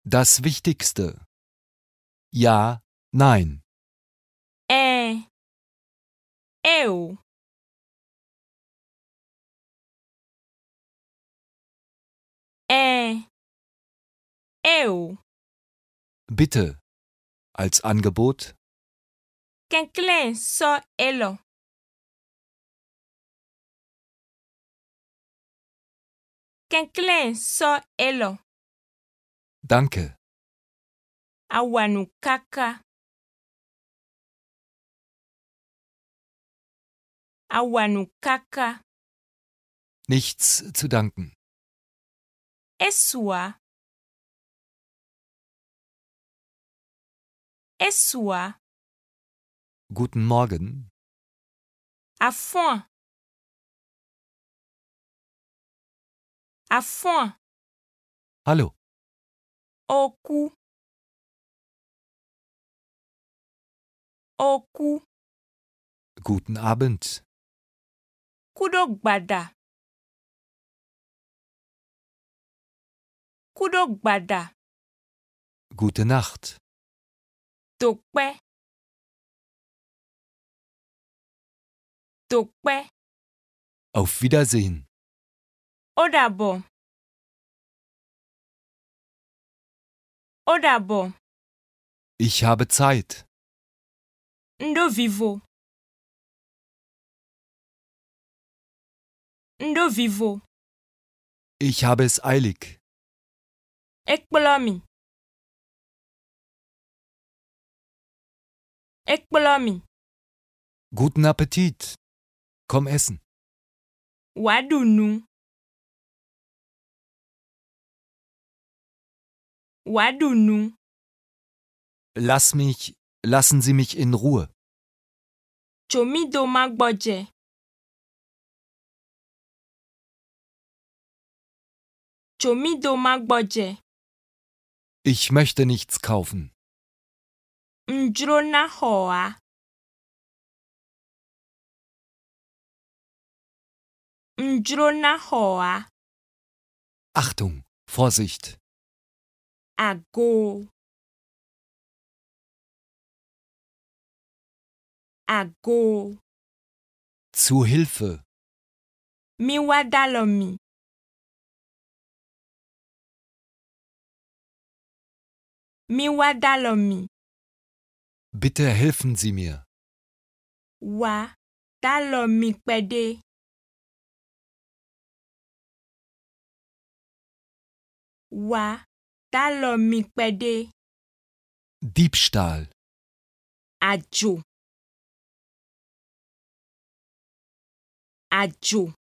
Das Wichtigste. Ja, nein. Eu. Eu. Bitte. Als Angebot. Kenklen só elo. Kenklen só elo. Danke. Awanu kaka. Awanu kaka. Nichts zu danken. Esua. Esua. Guten Morgen. Afon. Afon. Hallo. Oku. Oku. Guten Abend. Kudogbada. Kudogbada. Gute Nacht. Tokpe. Tokpe. Auf Wiedersehen. Odabo. Odabo. Ich habe Zeit. Ndo vivo. Ndo vivo. Ich habe es eilig. Ekpolomi. Ekpolomi. Guten Appetit. Komm essen. Wadunu. Wadunu. Lassen Sie mich in Ruhe. Chomido magboje. Chomido magboje. Ich möchte nichts kaufen. Njrona hoa. Njrona hoa. Achtung, Vorsicht. Ago. Ago. Zu Hilfe. Miwadalomi. Miwadalomi. Bitte helfen Sie mir. Wa dalomi pede. Wa dalomi pede. Diebstahl. Ajo. Ajo.